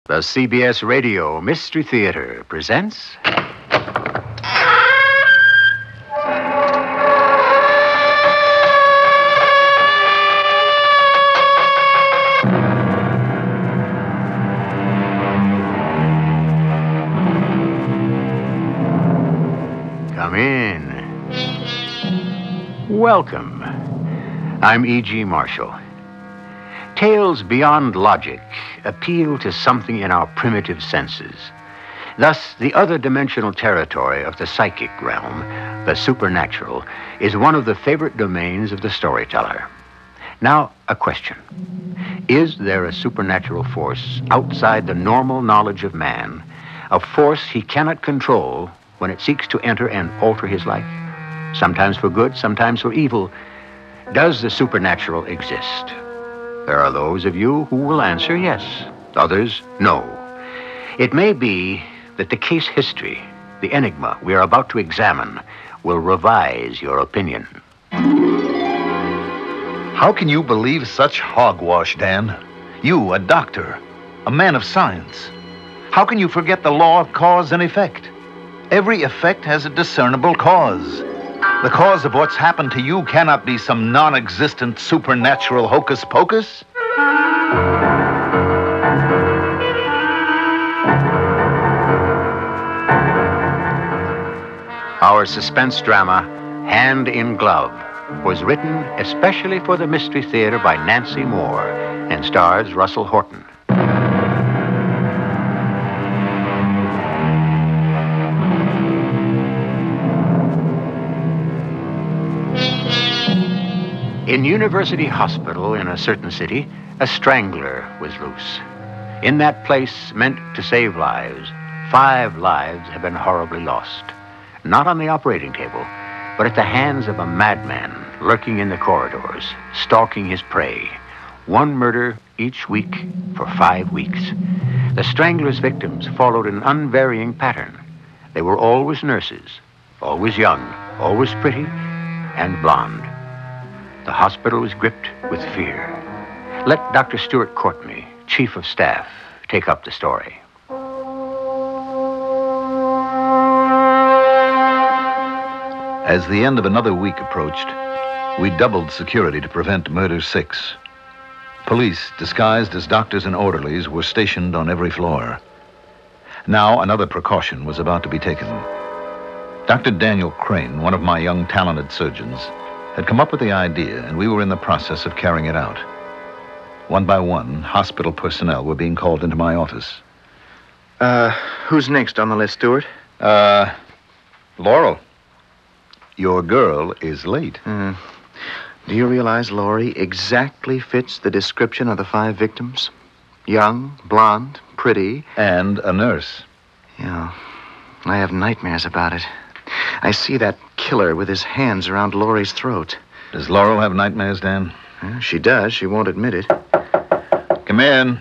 The CBS Radio Mystery Theater presents... Come in. Welcome. I'm E.G. Marshall. Tales beyond logic appeal to something in our primitive senses. Thus, the other dimensional territory of the psychic realm, the supernatural, is one of the favorite domains of the storyteller. Now, a question. Is there a supernatural force outside the normal knowledge of man, a force he cannot control when it seeks to enter and alter his life? Sometimes for good, sometimes for evil. Does the supernatural exist? There are those of you who will answer yes, others no. It may be that the case history, the enigma we are about to examine, will revise your opinion. How can you believe such hogwash, Dan? You, a doctor, a man of science. How can you forget the law of cause and effect? Every effect has a discernible cause. The cause of what's happened to you cannot be some non-existent supernatural hocus pocus. Our suspense drama, Hand in Glove, was written especially for the Mystery Theater by Nancy Moore and stars Russell Horton. In University Hospital in a certain city, a strangler was loose. In that place meant to save lives, 5 lives have been horribly lost. Not on the operating table, but at the hands of a madman lurking in the corridors, stalking his prey. 1 murder each week for 5 weeks. The strangler's victims followed an unvarying pattern. They were always nurses, always young, always pretty, and blonde. The hospital was gripped with fear. Let Dr. Stuart Courtney, Chief of Staff, take up the story. As the end of another week approached, we doubled security to prevent Murder 6. Police, disguised as doctors and orderlies, were stationed on every floor. Now another precaution was about to be taken. Dr. Daniel Crane, one of my young talented surgeons, had come up with the idea, and we were in the process of carrying it out. One by one, hospital personnel were being called into my office. Who's next on the list, Stuart? Laurel. Your girl is late. Do you realize Laurie exactly fits the description of the 5 victims? Young, blonde, pretty. And a nurse. Yeah, I have nightmares about it. I see that killer with his hands around Laurie's throat. Does Laurel have nightmares, Dan? She does. She won't admit it. Come in.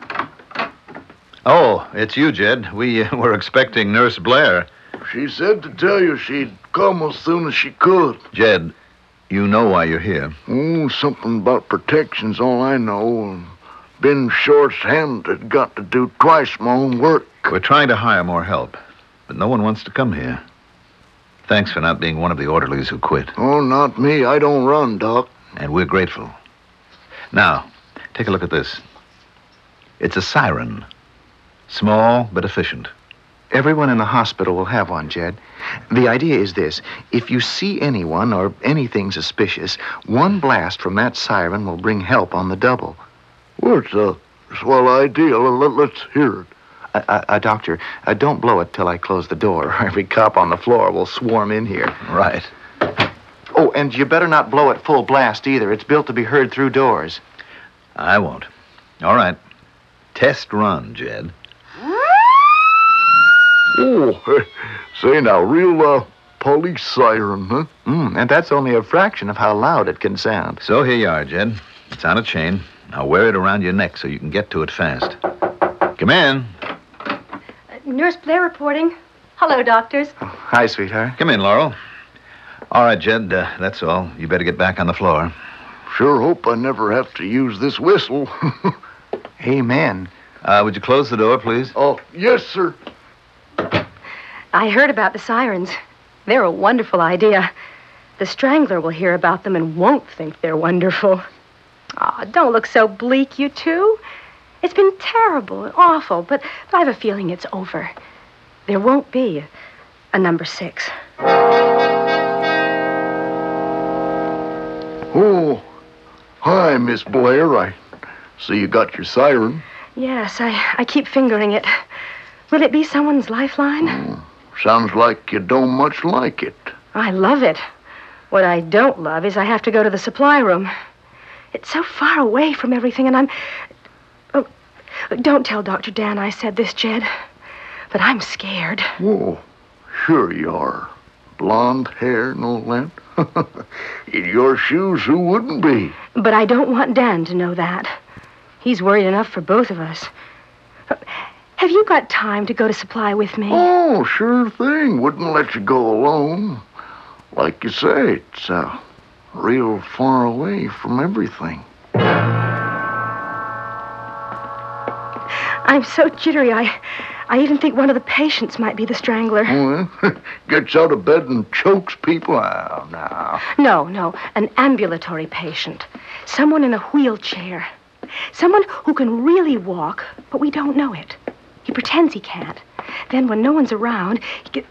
Oh, it's you, Jed. We were expecting Nurse Blair. She said to tell you she'd come as soon as she could. Jed, you know why you're here. Oh, something about protection's all I know. Been short-handed, got to do twice my own work. We're trying to hire more help, but no one wants to come here. Thanks for not being one of the orderlies who quit. Oh, not me. I don't run, Doc. And we're grateful. Now, take a look at this. It's a siren. Small but efficient. Everyone in the hospital will have one, Jed. The idea is this. If you see anyone or anything suspicious, 1 blast from that siren will bring help on the double. Well, it's a swell idea. Let's hear it. Doctor, don't blow it till I close the door. Every cop on the floor will swarm in here. Right. Oh, and you better not blow it full blast either. It's built to be heard through doors. I won't. All right. Test run, Jed. Oh, say now, real police siren, huh? And that's only a fraction of how loud it can sound. So here you are, Jed. It's on a chain. Now wear it around your neck so you can get to it fast. Come in. Nurse Blair reporting. Hello, doctors. Oh, hi, sweetheart. Come in, Laurel. All right, Jed, that's all. You better get back on the floor. Sure hope I never have to use this whistle. Amen. Would you close the door, please? Oh, yes, sir. I heard about the sirens. They're a wonderful idea. The Strangler will hear about them and won't think they're wonderful. Aw, don't look so bleak, you two. It's been terrible and awful, but I have a feeling it's over. There won't be a number 6. Oh, hi, Miss Blair. I see you got your siren. Yes, I keep fingering it. Will it be someone's lifeline? Sounds like you don't much like it. I love it. What I don't love is I have to go to the supply room. It's so far away from everything, and I'm... Oh, don't tell Dr. Dan I said this, Jed. But I'm scared. Oh, sure you are. Blonde hair and all that. In your shoes, who wouldn't be? But I don't want Dan to know that. He's worried enough for both of us. Have you got time to go to supply with me? Oh, sure thing. Wouldn't let you go alone. Like you say, it's real far away from everything. I'm so jittery, I even think one of the patients might be the Strangler. Oh, gets out of bed and chokes people? Oh, no. No, an ambulatory patient. Someone in a wheelchair. Someone who can really walk, but we don't know it. He pretends he can't. Then when no one's around, he get...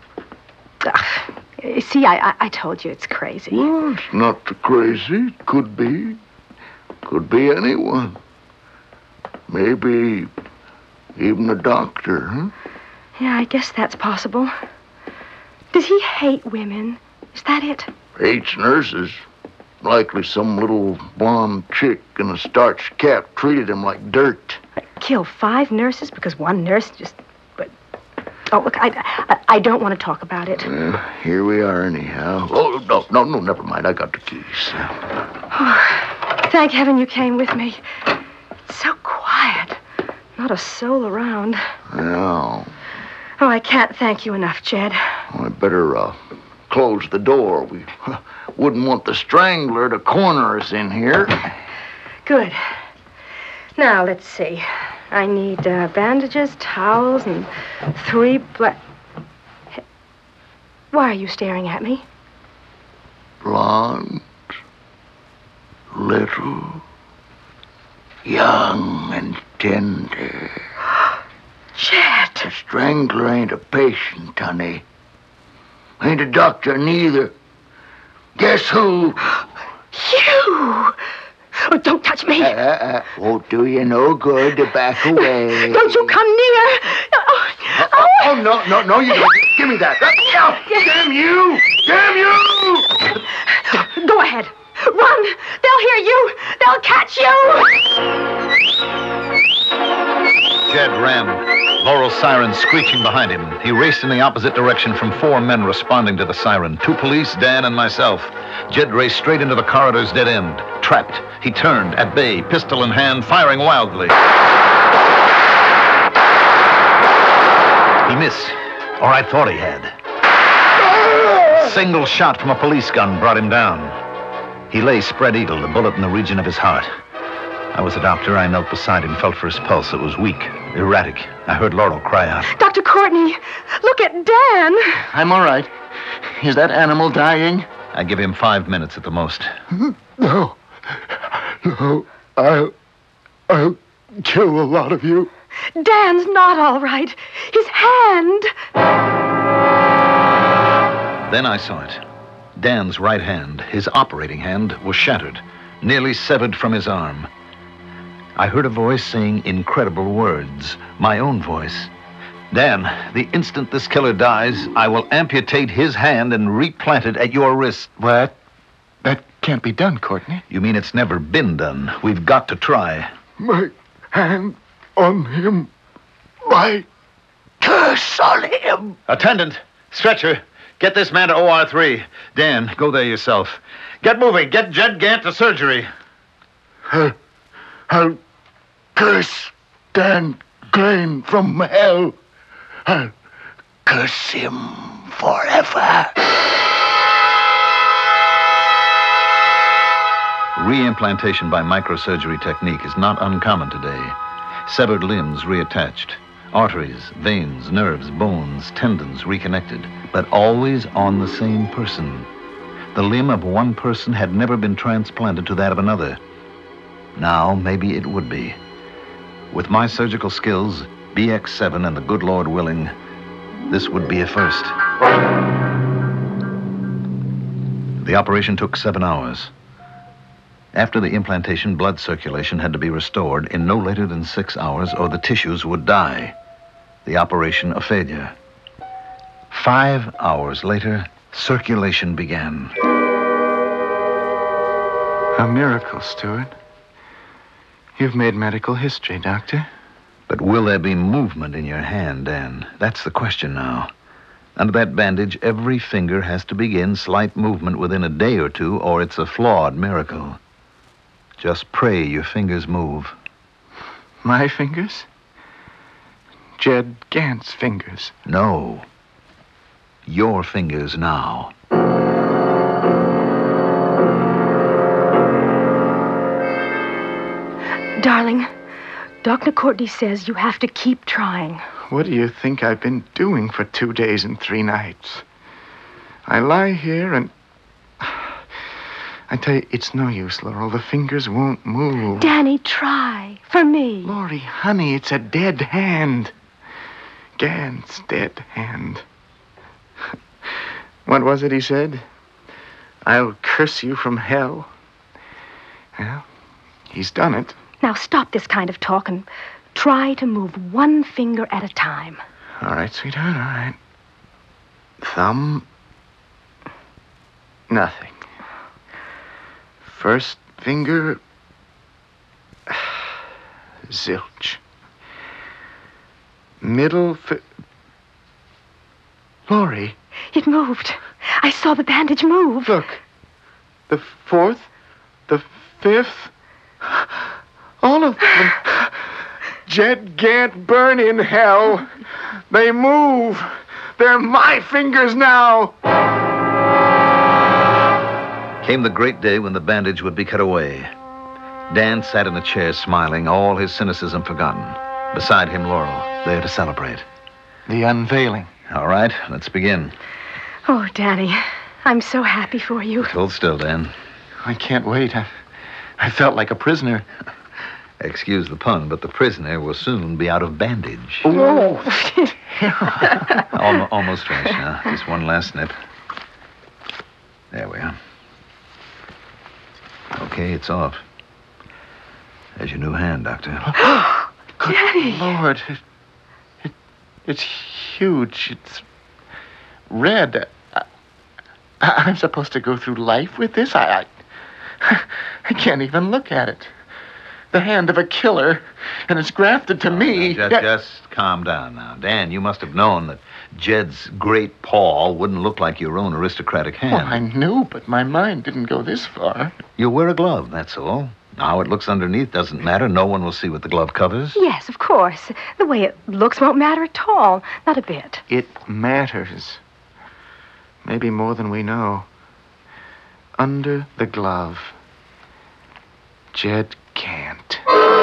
See, I told you it's crazy. Well, it's not too crazy. It could be. Could be anyone. Maybe even a doctor, huh? Yeah, I guess that's possible. Does he hate women? Is that it? Hates nurses. Likely some little blonde chick in a starched cap treated him like dirt. Kill 5 nurses because one nurse just... But... Oh, look, I don't want to talk about it. Here we are anyhow. Oh, no, never mind. I got the keys. Oh, thank heaven you came with me. It's so quiet. Not a soul around. No. Oh, I can't thank you enough, Jed. I better close the door. We wouldn't want the Strangler to corner us in here. Good. Now, let's see. I need bandages, towels, and 3 black... Why are you staring at me? Blonde, little, young and tender. Jed! The Strangler ain't a patient, honey. Ain't a doctor neither. Guess who? You! Oh, don't touch me! Won't do you no good to back away. Don't you come near! Oh, no, you don't. Give me that. Damn you! Damn you! Go ahead. Run! They'll hear you! They'll catch you! Jed ran, Laurel's siren screeching behind him. He raced in the opposite direction from 4 men responding to the siren. 2 police, Dan and myself. Jed raced straight into the corridor's dead end. Trapped. He turned, at bay, pistol in hand, firing wildly. He missed. Or I thought he had. Single shot from a police gun brought him down. He lay spread-eagled, a bullet in the region of his heart. I was a doctor. I knelt beside him, felt for his pulse. It was weak, erratic. I heard Laurel cry out. Dr. Courtney, look at Dan. I'm all right. Is that animal dying? I give him 5 minutes at the most. No, I'll kill a lot of you. Dan's not all right. His hand. Then I saw it. Dan's right hand, his operating hand, was shattered, nearly severed from his arm. I heard a voice saying incredible words, my own voice. Dan, the instant this killer dies, I will amputate his hand and replant it at your wrist. What? That can't be done, Courtney. You mean it's never been done? We've got to try. My hand on him. My curse on him. Attendant, stretcher, get this man to OR3. Dan, go there yourself. Get moving. Get Jed Gant to surgery. I'll curse Dan Crane from hell. I'll curse him forever. Reimplantation by microsurgery technique is not uncommon today. Severed limbs reattached. Arteries, veins, nerves, bones, tendons reconnected, but always on the same person. The limb of one person had never been transplanted to that of another. Now, maybe it would be. With my surgical skills, BX7, and the good Lord willing, this would be a first. The operation took 7 hours. After the implantation, blood circulation had to be restored in no later than 6 hours, or the tissues would die. The operation a failure. 5 hours later, circulation began. A miracle, Stuart. You've made medical history, Doctor. But will there be movement in your hand, Dan? That's the question now. Under that bandage, every finger has to begin slight movement within a day or two, or it's a flawed miracle. Just pray your fingers move. My fingers? Jed Gant's fingers. No. Your fingers now. Darling, Dr. Courtney says you have to keep trying. What do you think I've been doing for 2 days and 3 nights? I lie here and... I tell you, it's no use, Laurel. The fingers won't move. Danny, try. For me. Laurie, honey, it's a dead hand. Gant's dead hand. What was it he said? I'll curse you from hell. Well, he's done it. Now stop this kind of talk and try to move one finger at a time. All right, sweetheart, all right. Thumb. Nothing. First finger. Zilch. Middle Laurie. It moved. I saw the bandage move. Look. The fourth. The fifth. All of them. Jed Gant, burn in hell. They move. They're my fingers now. Came the great day when the bandage would be cut away. Dan sat in a chair smiling, all his cynicism forgotten. Beside him, Laurel, there to celebrate. The unveiling. All right, let's begin. Oh, Danny, I'm so happy for you. Hold still, Dan. I can't wait. I felt like a prisoner. Excuse the pun, but the prisoner will soon be out of bandage. Oh. Almost finished now. Just one last snip. There we are. Okay, it's off. There's your new hand, Doctor. Good Daddy. Lord. It's huge. It's red. I'm supposed to go through life with this? I can't even look at it. The hand of a killer, and it's grafted to me. Just calm down now. Dan, you must have known that Jed's great paw wouldn't look like your own aristocratic hand. Well, I knew, but my mind didn't go this far. You wear a glove, that's all. How it looks underneath doesn't matter. No one will see what the glove covers. Yes, of course. The way it looks won't matter at all. Not a bit. It matters. Maybe more than we know. Under the glove, Jed Gant.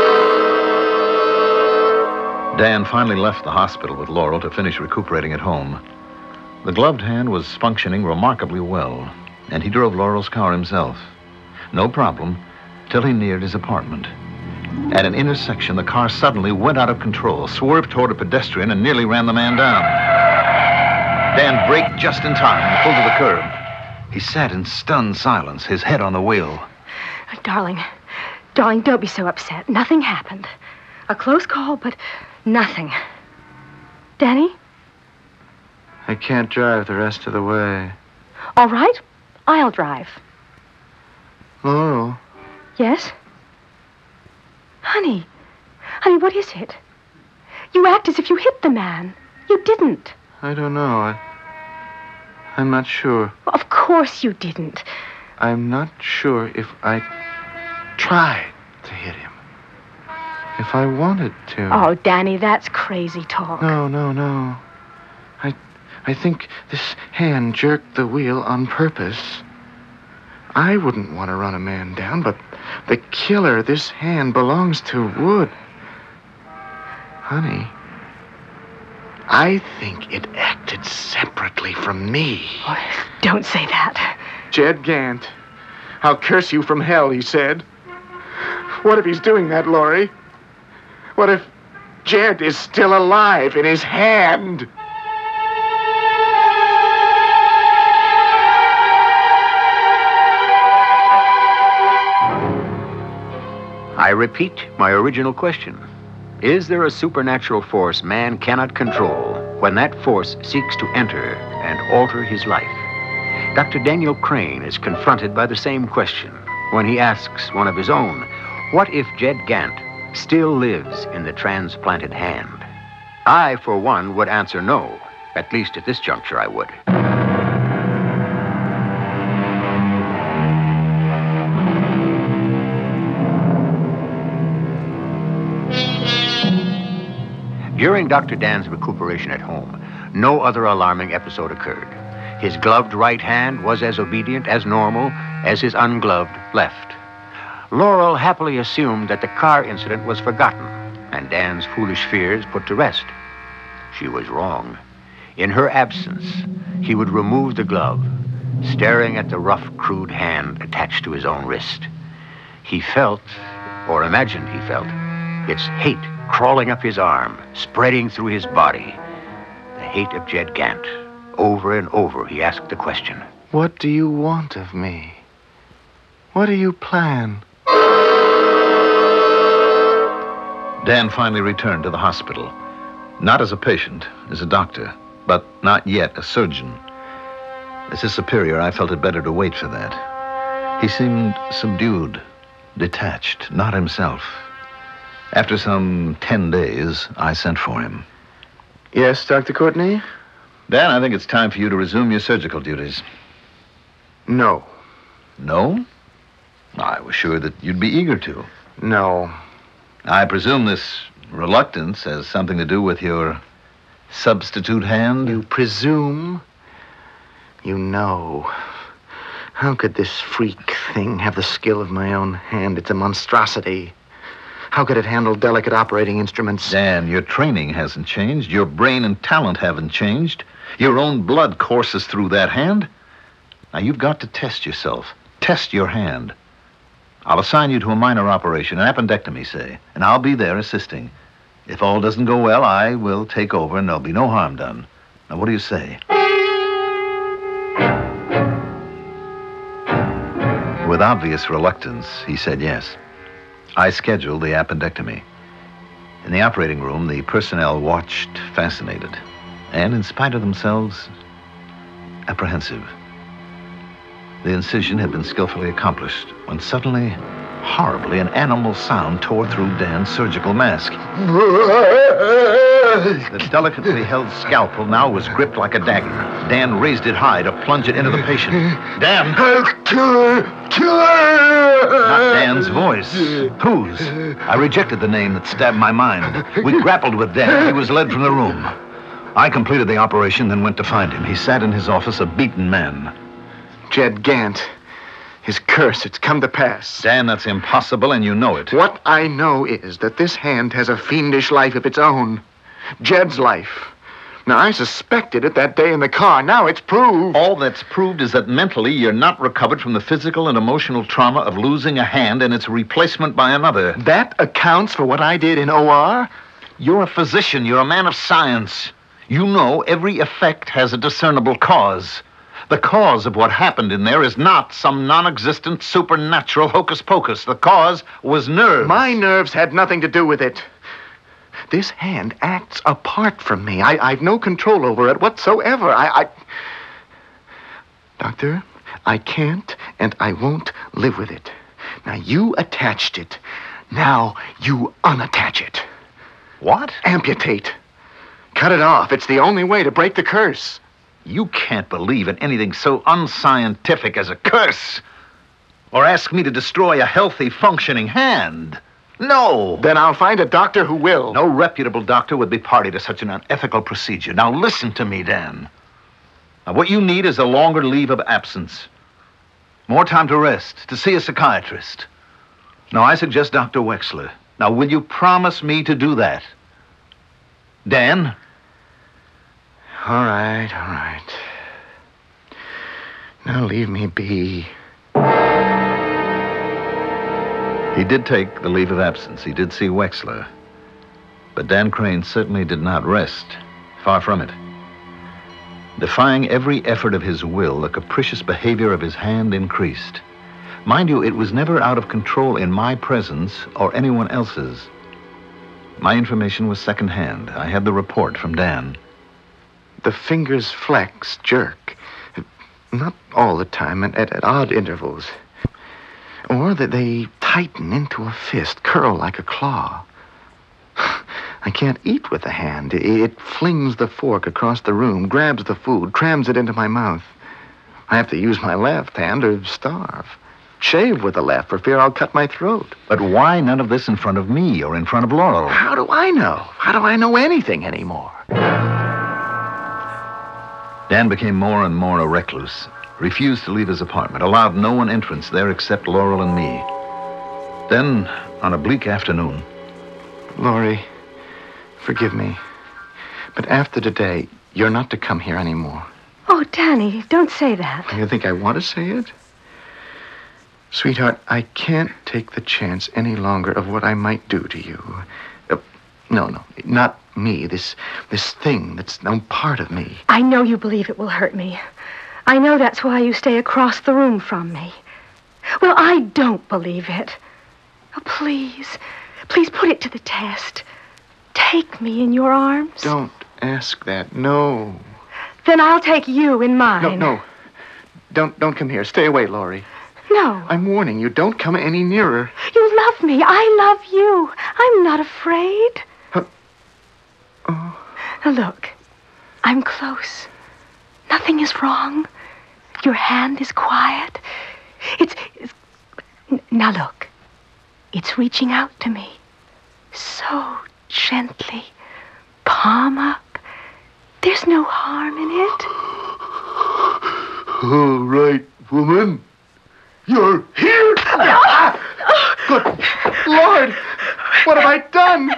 Dan finally left the hospital with Laurel to finish recuperating at home. The gloved hand was functioning remarkably well, and he drove Laurel's car himself. No problem, till he neared his apartment. At an intersection, the car suddenly went out of control, swerved toward a pedestrian, and nearly ran the man down. Dan braked just in time and pulled to the curb. He sat in stunned silence, his head on the wheel. Darling, don't be so upset. Nothing happened. A close call, but nothing. Danny? I can't drive the rest of the way. All right, I'll drive. Laurel. Yes? Honey, what is it? You act as if you hit the man. You didn't. I don't know. I'm not sure. Well, of course you didn't. I'm not sure if I tried to hit him. If I wanted to. Oh, Danny, that's crazy talk. No. I think this hand jerked the wheel on purpose. I wouldn't want to run a man down, but the killer this hand belongs to would. Honey, I think it acted separately from me. Oh, don't say that. Jed Gant. I'll curse you from hell, he said. What if he's doing that, Laurie? What if Jed is still alive in his hand? I repeat my original question. Is there a supernatural force man cannot control when that force seeks to enter and alter his life? Dr. Daniel Crane is confronted by the same question when he asks one of his own, what if Jed Gant still lives in the transplanted hand? I, for one, would answer no. At least at this juncture, I would. During Dr. Dan's recuperation at home, no other alarming episode occurred. His gloved right hand was as obedient as normal as his ungloved left. Laurel happily assumed that the car incident was forgotten and Dan's foolish fears put to rest. She was wrong. In her absence, he would remove the glove, staring at the rough, crude hand attached to his own wrist. He felt, or imagined he felt, its hate crawling up his arm, spreading through his body. The hate of Jed Gant. Over and over, he asked the question. What do you want of me? What do you plan? Dan finally returned to the hospital. Not as a patient, as a doctor, but not yet a surgeon. As his superior, I felt it better to wait for that. He seemed subdued, detached, not himself. After some 10 days, I sent for him. Yes, Dr. Courtney? Dan, I think it's time for you to resume your surgical duties. No. No? I was sure that you'd be eager to. No. I presume this reluctance has something to do with your substitute hand? You presume? You know. How could this freak thing have the skill of my own hand? It's a monstrosity. How could it handle delicate operating instruments? Dan, your training hasn't changed. Your brain and talent haven't changed. Your own blood courses through that hand. Now, you've got to test yourself. Test your hand. I'll assign you to a minor operation, an appendectomy, say, and I'll be there assisting. If all doesn't go well, I will take over and there'll be no harm done. Now, what do you say? With obvious reluctance, he said yes. I scheduled the appendectomy. In the operating room, the personnel watched, fascinated, and in spite of themselves, apprehensive. The incision had been skillfully accomplished when suddenly, horribly, an animal sound tore through Dan's surgical mask. The delicately held scalpel now was gripped like a dagger. Dan raised it high to plunge it into the patient. Dan! Kill her! Not Dan's voice. Whose? I rejected the name that stabbed my mind. We grappled with Dan. He was led from the room. I completed the operation, then went to find him. He sat in his office, a beaten man. Jed Gant. His curse, it's come to pass. Dan, that's impossible, and you know it. What I know is that this hand has a fiendish life of its own. Jed's life. Now, I suspected it that day in the car. Now it's proved. All that's proved is that mentally you're not recovered from the physical and emotional trauma of losing a hand and its replacement by another. That accounts for what I did in OR? You're a physician. You're a man of science. You know every effect has a discernible cause. The cause of what happened in there is not some non-existent supernatural hocus pocus. The cause was nerves. My nerves had nothing to do with it. This hand acts apart from me. I've no control over it whatsoever. Doctor, I can't and I won't live with it. Now, you attached it. Now, you unattach it. What? Amputate. Cut it off. It's the only way to break the curse. You can't believe in anything so unscientific as a curse. Or ask me to destroy a healthy, functioning hand. No. Then I'll find a doctor who will. No reputable doctor would be party to such an unethical procedure. Now listen to me, Dan. Now, what you need is a longer leave of absence. More time to rest, to see a psychiatrist. Now, I suggest Dr. Wexler. Now, will you promise me to do that? Dan? All right. Now leave me be. He did take the leave of absence. He did see Wexler. But Dan Crane certainly did not rest. Far from it. Defying every effort of his will, the capricious behavior of his hand increased. Mind you, it was never out of control in my presence or anyone else's. My information was secondhand. I had the report from Dan. The fingers flex, jerk. Not all the time, at odd intervals. Or that they tighten into a fist, curl like a claw. I can't eat with the hand. It flings the fork across the room, grabs the food, crams it into my mouth. I have to use my left hand or starve. Shave with the left for fear I'll cut my throat. But why none of this in front of me or in front of Laurel? How do I know? How do I know anything anymore? Dan became more and more a recluse, refused to leave his apartment, allowed no one entrance there except Laurel and me. Then, on a bleak afternoon... Laurie, forgive me. But after today, you're not to come here anymore. Oh, Danny, don't say that. You think I want to say it? Sweetheart, I can't take the chance any longer of what I might do to you. No, not me. This thing that's no part of me. I know you believe it will hurt me. I know that's why you stay across the room from me. Well, I don't believe it. Oh, please put it to the test. Take me in your arms. Don't ask that. No. Then I'll take you in mine. No. Don't come here. Stay away, Laurie. No. I'm warning you. Don't come any nearer. You love me. I love you. I'm not afraid. Oh. Now look, I'm close. Nothing is wrong. Your hand is quiet. It's... Now look. It's reaching out to me. So gently. Palm up. There's no harm in it. All right, woman. You're here. Good Lord! What have I done?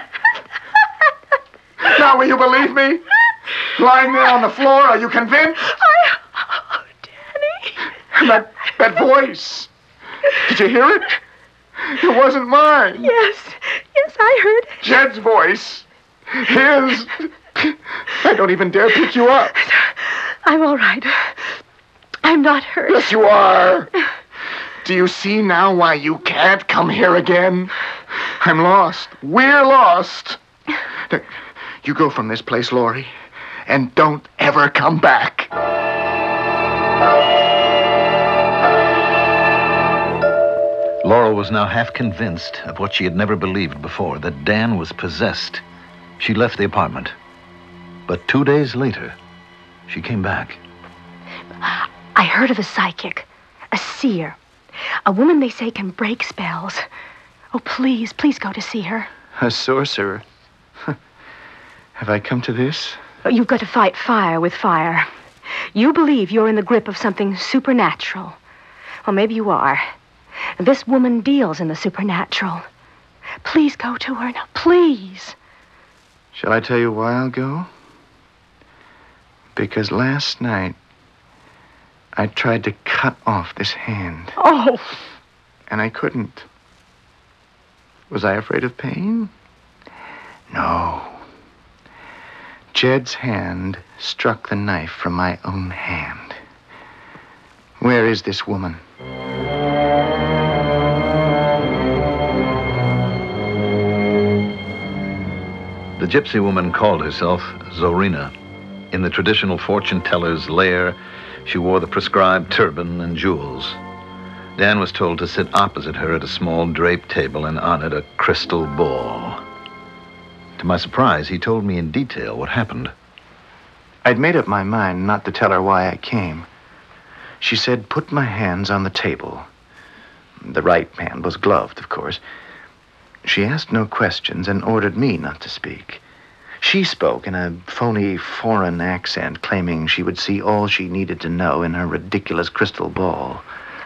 Now will you believe me? Lying there on the floor, are you convinced? Oh, Danny. That voice. Did you hear it? It wasn't mine. Yes, I heard it. Jed's voice. His. I don't even dare pick you up. I'm all right. I'm not hurt. Yes, you are. Do you see now why you can't come here again? I'm lost. We're lost. You go from this place, Laurie, and don't ever come back. Laurel was now half convinced of what she had never believed before, that Dan was possessed. She left the apartment. But 2 days later, she came back. I heard of a psychic, a seer, a woman they say can break spells. Oh, please go to see her. A sorcerer. Have I come to this? You've got to fight fire with fire. You believe you're in the grip of something supernatural. Well, maybe you are. This woman deals in the supernatural. Please go to her now, please. Shall I tell you why I'll go? Because last night, I tried to cut off this hand. Oh. And I couldn't. Was I afraid of pain? No. Jed's hand struck the knife from my own hand. Where is this woman? The gypsy woman called herself Zorina. In the traditional fortune teller's lair, she wore the prescribed turban and jewels. Dan was told to sit opposite her at a small draped table and on it a crystal ball. To my surprise, he told me in detail what happened. I'd made up my mind not to tell her why I came. She said, put my hands on the table. The right hand was gloved, of course. She asked no questions and ordered me not to speak. She spoke in a phony foreign accent, claiming she would see all she needed to know in her ridiculous crystal ball.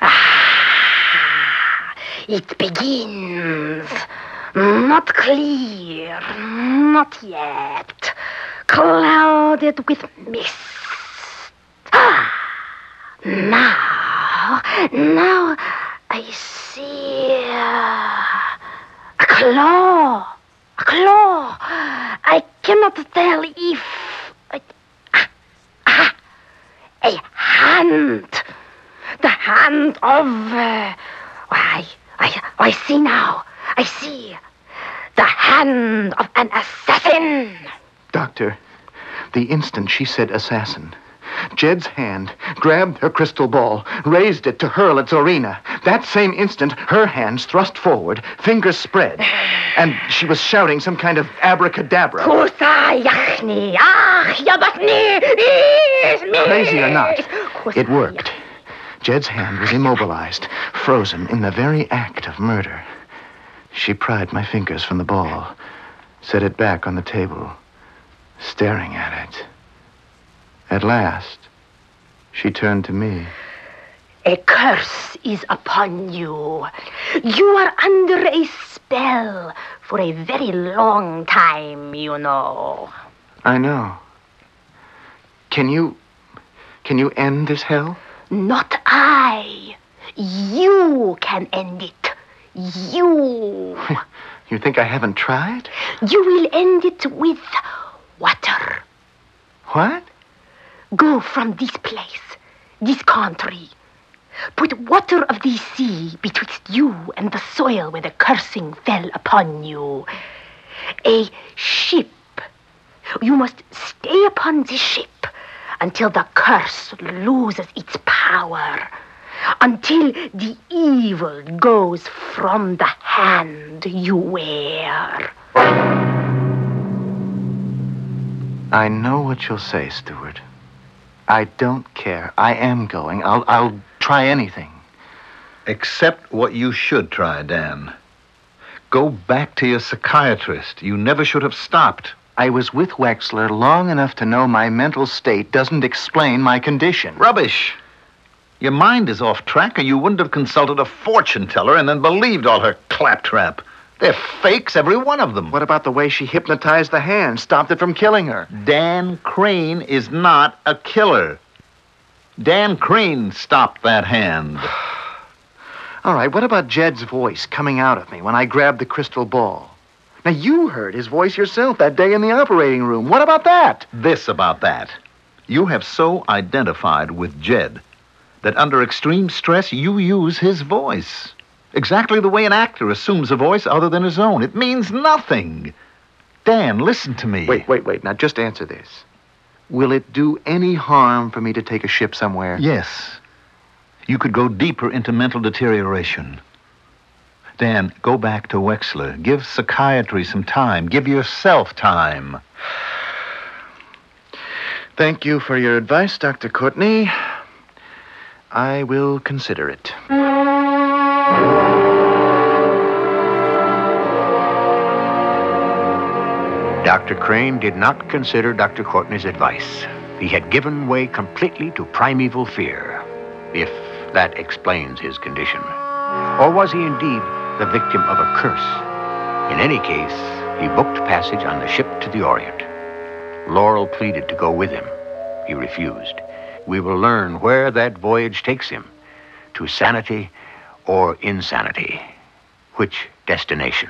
It begins. Not clear. Not yet. clouded with mist. Now I see a claw. A claw. I cannot tell if a hand. The hand of I see now. I see the hand of an assassin. Doctor, the instant she said assassin, Jed's hand grabbed her crystal ball, raised it to hurl at Zorina. That same instant, her hands thrust forward, fingers spread, and she was shouting some kind of abracadabra. Crazy or not, it worked. Jed's hand was immobilized, frozen in the very act of murder. She pried my fingers from the ball, set it back on the table, staring at it. At last, she turned to me. A curse is upon you. You are under a spell for a very long time, you know. I know. Can you end this hell? Not I. You can end it. You. You think I haven't tried? You will end it with water. What? Go from this place, this country. Put water of the sea betwixt you and the soil where the cursing fell upon you. A ship. You must stay upon this ship until the curse loses its power. Until the evil goes from the hand you wear. I know what you'll say, Stewart. I don't care. I am going. I'll try anything. Except what you should try, Dan. Go back to your psychiatrist. You never should have stopped. I was with Wexler long enough to know my mental state doesn't explain my condition. Rubbish. Your mind is off track, or you wouldn't have consulted a fortune teller and then believed all her claptrap. They're fakes, every one of them. What about the way she hypnotized the hand, stopped it from killing her? Dan Crane is not a killer. Dan Crane stopped that hand. All right, what about Jed's voice coming out of me when I grabbed the crystal ball? Now, you heard his voice yourself that day in the operating room. What about that? This about that. You have so identified with Jed that under extreme stress, you use his voice. Exactly the way an actor assumes a voice other than his own. It means nothing. Dan, listen to me. Wait. Now, just answer this. Will it do any harm for me to take a ship somewhere? Yes. You could go deeper into mental deterioration. Dan, go back to Wexler. Give psychiatry some time. Give yourself time. Thank you for your advice, Dr. Courtney. I will consider it. Dr. Crane did not consider Dr. Courtney's advice. He had given way completely to primeval fear, if that explains his condition. Or was he indeed the victim of a curse? In any case, he booked passage on the ship to the Orient. Laurel pleaded to go with him. He refused. We will learn where that voyage takes him, to sanity or insanity. Which destination?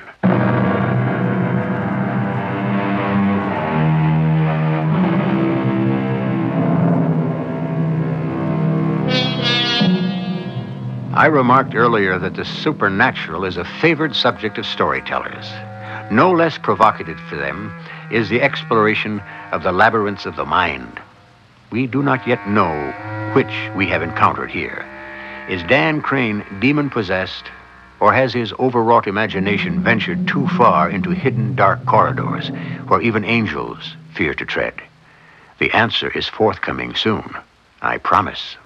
I remarked earlier that the supernatural is a favored subject of storytellers. No less provocative for them is the exploration of the labyrinths of the mind. We do not yet know which we have encountered here. Is Dan Crane demon-possessed, or has his overwrought imagination ventured too far into hidden dark corridors where even angels fear to tread? The answer is forthcoming soon, I promise.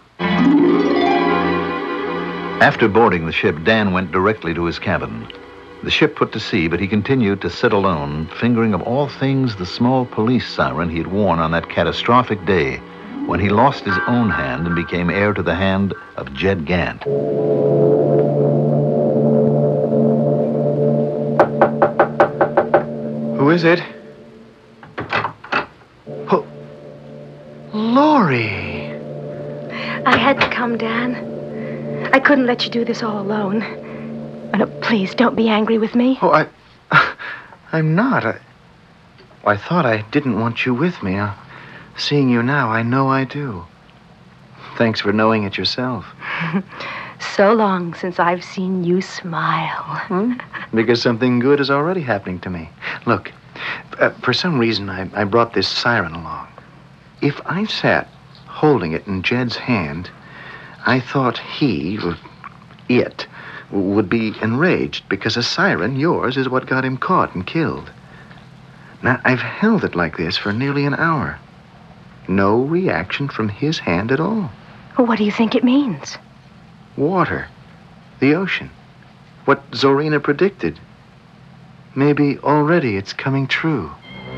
After boarding the ship, Dan went directly to his cabin. The ship put to sea, but he continued to sit alone, fingering of all things the small police siren he had worn on that catastrophic day when he lost his own hand and became heir to the hand of Jed Gant. Who is it? Lori! I had to come, Dan. I couldn't let you do this all alone. Oh, no, please, don't be angry with me. Oh, I'm not. I thought I didn't want you with me. Seeing you now, I know I do. Thanks for knowing it yourself. So long since I've seen you smile. Because something good is already happening to me. Look, for some reason, I brought this siren along. If I sat holding it in Jed's hand, I thought it, would be enraged because a siren, yours, is what got him caught and killed. Now, I've held it like this for nearly an hour. No reaction from his hand at all. Well, what do you think it means? Water. The ocean. What Zorina predicted. Maybe already it's coming true.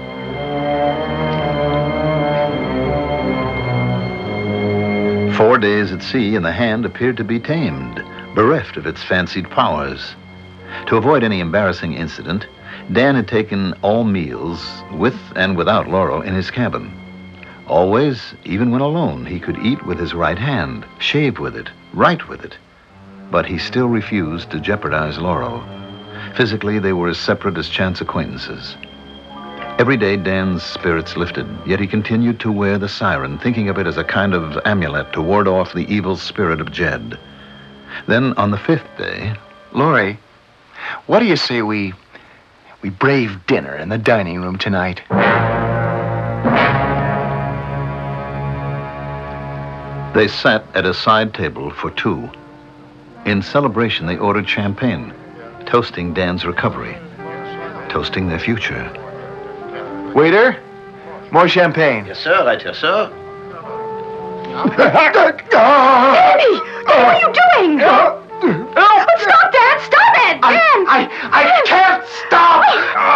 "4 days at sea, and the hand appeared to be tamed, bereft of its fancied powers. To avoid any embarrassing incident, Dan had taken all meals, with and without Laurel, in his cabin. Always, even when alone, he could eat with his right hand, shave with it, write with it. But he still refused to jeopardize Laurel. Physically, they were as separate as chance acquaintances. Every day, Dan's spirits lifted, yet he continued to wear the siren, thinking of it as a kind of amulet to ward off the evil spirit of Jed. Then, on the 5th day... Lori, what do you say we brave dinner in the dining room tonight? They sat at a side table for two. In celebration, they ordered champagne, toasting Dan's recovery, toasting their future. Waiter, more champagne. Yes, sir. Right here, sir. Danny! What are you doing? Oh, stop, Dan! Stop it! Dan! I can't stop!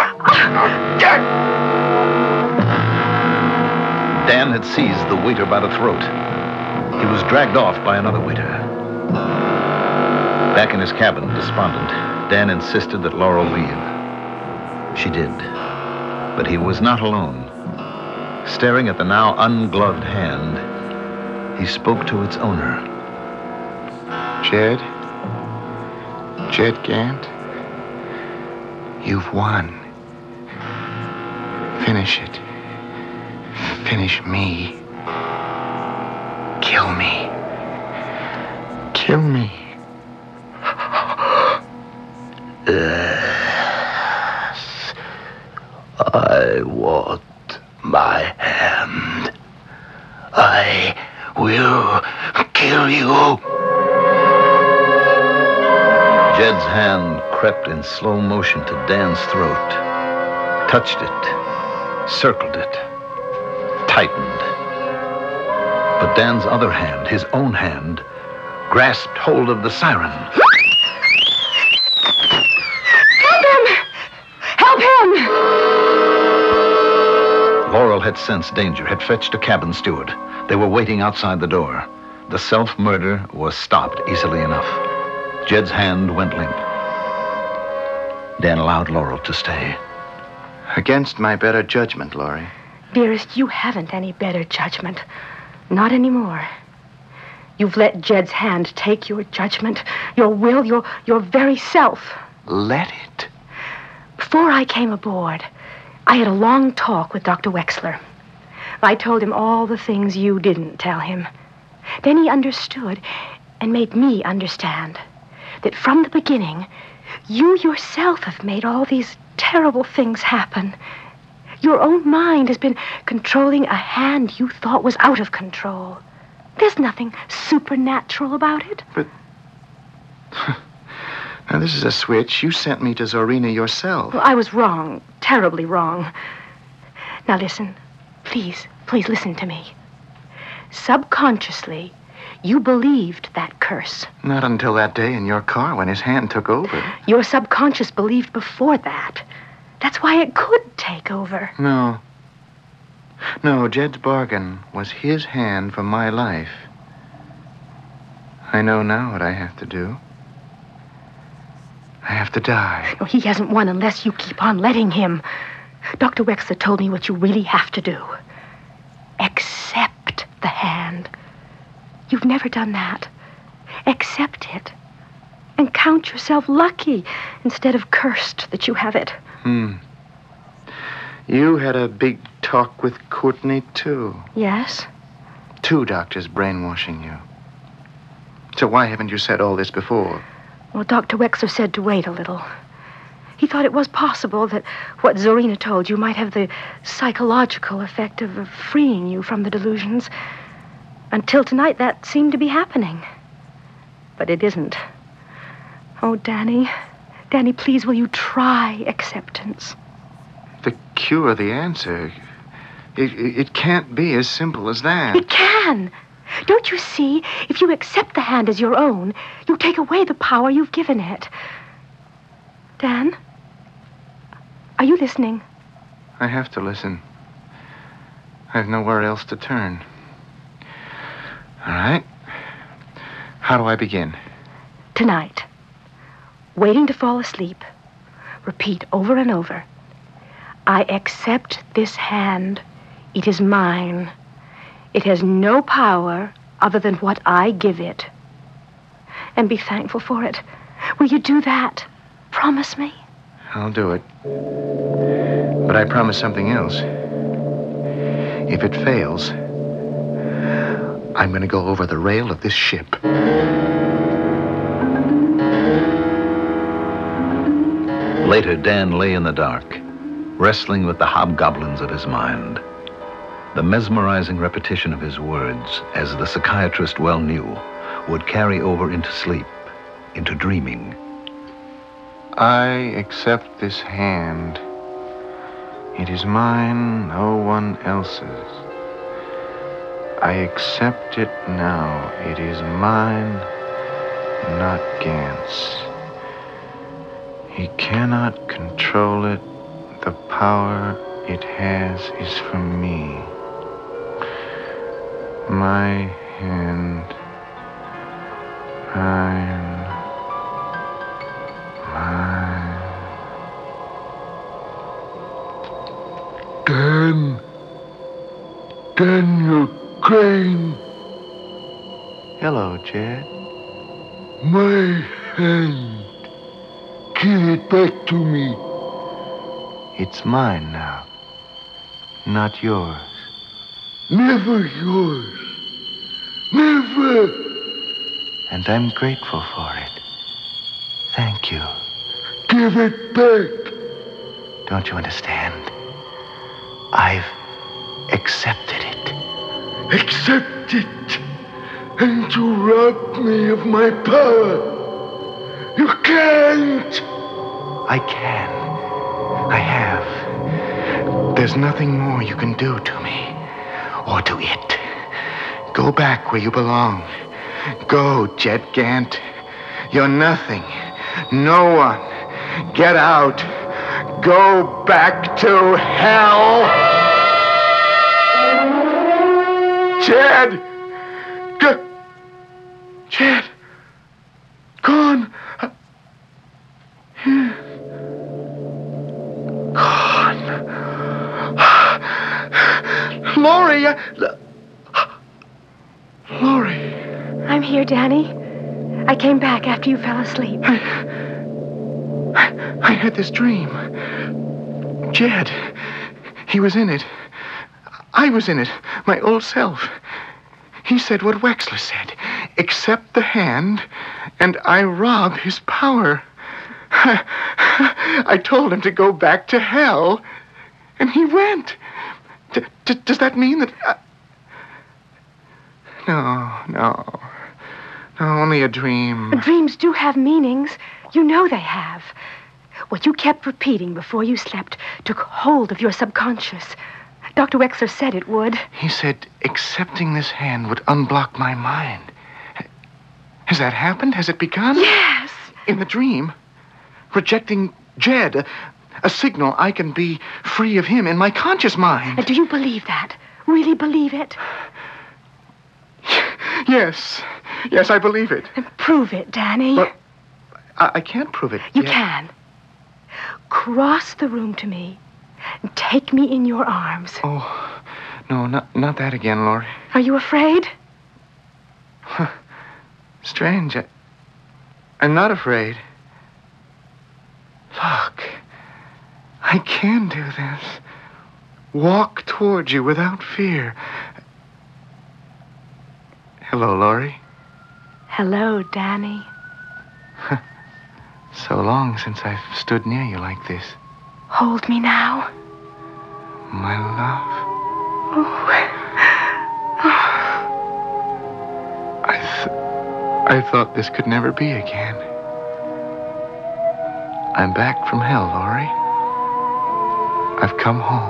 Dan had seized the waiter by the throat. He was dragged off by another waiter. Back in his cabin, despondent, Dan insisted that Laurel leave. She did. But he was not alone. Staring at the now ungloved hand, he spoke to its owner. Jed Gant, you've won. Finish it. Finish me. Kill me. Kill me. Yes. I want my hand. I will kill you. Jed's hand crept in slow motion to Dan's throat, touched it, circled it, tightened. But Dan's other hand, his own hand, grasped hold of the siren. Help him! Help him! Laurel had sensed danger, had fetched a cabin steward. They were waiting outside the door. The self-murder was stopped easily enough. Jed's hand went limp. Dan allowed Laurel to stay. Against my better judgment, Lori. Dearest, you haven't any better judgment. Not anymore. You've let Jed's hand take your judgment, your will, your very self. Let it? Before I came aboard, I had a long talk with Dr. Wexler. I told him all the things you didn't tell him. Then he understood and made me understand that from the beginning, you yourself have made all these terrible things happen. Your own mind has been controlling a hand you thought was out of control. There's nothing supernatural about it. But... Now, this is a switch. You sent me to Zorina yourself. Well, I was wrong. Terribly wrong. Now, listen. Please listen to me. Subconsciously, you believed that curse. Not until that day in your car when his hand took over. Your subconscious believed before that. That's why it could take over. No, Jed's bargain was his hand for my life. I know now what I have to do. I have to die. No, he hasn't won unless you keep on letting him. Dr. Wexler told me what you really have to do. Accept You've never done that. Accept it. And count yourself lucky instead of cursed that you have it. You had a big talk with Courtney, too. Yes? 2 doctors brainwashing you. So why haven't you said all this before? Well, Dr. Wexler said to wait a little. He thought it was possible that what Zorina told you might have the psychological effect of freeing you from the delusions. Until tonight, that seemed to be happening. But it isn't. Oh, Danny. Danny, please, will you try acceptance? The cure, the answer. It can't be as simple as that. It can. Don't you see? If you accept the hand as your own, you take away the power you've given it. Dan? Are you listening? I have to listen. I have nowhere else to turn. All right. How do I begin? Tonight, waiting to fall asleep, repeat over and over, I accept this hand. It is mine. It has no power other than what I give it. And be thankful for it. Will you do that? Promise me? I'll do it. But I promise something else. If it fails, I'm going to go over the rail of this ship. Later, Dan lay in the dark, wrestling with the hobgoblins of his mind. The mesmerizing repetition of his words, as the psychiatrist well knew, would carry over into sleep, into dreaming. I accept this hand. It is mine, no one else's. I accept it now. It is mine, not Gant's. He cannot control it. The power it has is from me. My hand, mine, mine. Daniel Crane, Hello, Jed. my hand. Give it back to me. It's mine now, not yours. Never yours. Never. And I'm grateful for it. Thank you. Give it back. Don't you understand? I've accepted it. Accept it. And you rob me of my power. You can't. I can. I have. There's nothing more you can do to me or to it. Go back where you belong. Go, Jed Gant. You're nothing. No one. Get out. Go back to hell. Jed! Jed! Gone. Laurie! Laurie. I'm here, Danny. I came back after you fell asleep. I had this dream. Jed. He was in it. I was in it. My old self. He said what Wexler said. Accept the hand, and I rob his power. I told him to go back to hell, and he went. Does that mean that... No, only a dream. Dreams do have meanings. You know they have. What you kept repeating before you slept took hold of your subconscious. Dr. Wexler said it would. He said accepting this hand would unblock my mind. Has that happened? Has it begun? Yes. In the dream? Rejecting Jed, a signal I can be free of him in my conscious mind. Do you believe that? Really believe it? Yes, I believe it. Then prove it, Danny. But I can't prove it You yet. can. Cross the room to me and take me in your arms. Oh, no, not that again, Laurie. Are you afraid? strange. I'm not afraid. Look, I can do this. Walk towards you without fear. Hello, Laurie. Hello, Danny. So long since I've stood near you like this. Hold me now. My love. I thought this could never be again. I'm back from hell, Laurie. I've come home.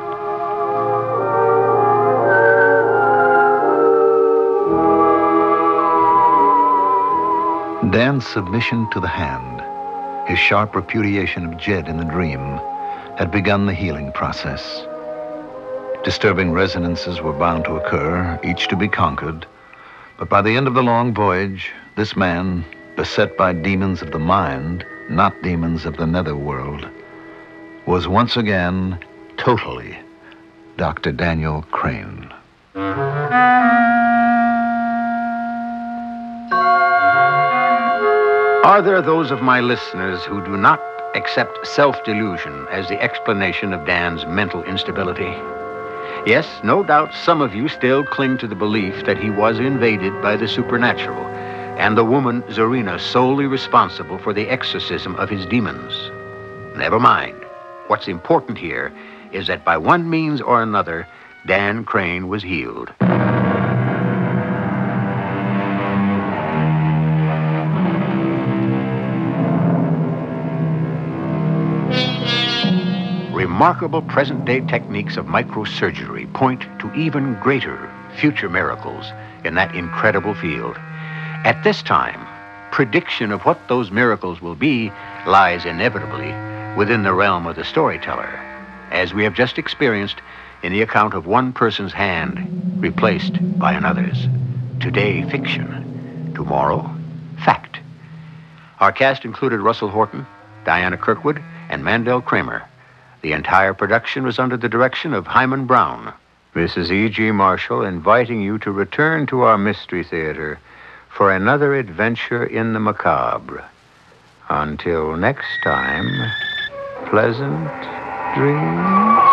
Dan's submission to the hand, his sharp repudiation of Jed in the dream, had begun the healing process. Disturbing resonances were bound to occur, each to be conquered. But by the end of the long voyage, this man, beset by demons of the mind, not demons of the netherworld, was once again totally Dr. Daniel Crane. Are there those of my listeners who do not accept self-delusion as the explanation of Dan's mental instability? Yes, no doubt some of you still cling to the belief that he was invaded by the supernatural, and the woman Zarina solely responsible for the exorcism of his demons. Never mind. What's important here is that by one means or another, Dan Crane was healed. Remarkable present-day techniques of microsurgery point to even greater future miracles in that incredible field. At this time, prediction of what those miracles will be lies inevitably within the realm of the storyteller, as we have just experienced in the account of one person's hand replaced by another's. Today, fiction. Tomorrow, fact. Our cast included Russell Horton, Diana Kirkwood, and Mandel Kramer. The entire production was under the direction of Hyman Brown. This is E.G. Marshall inviting you to return to our Mystery Theater for another adventure in the macabre. Until next time, pleasant dreams.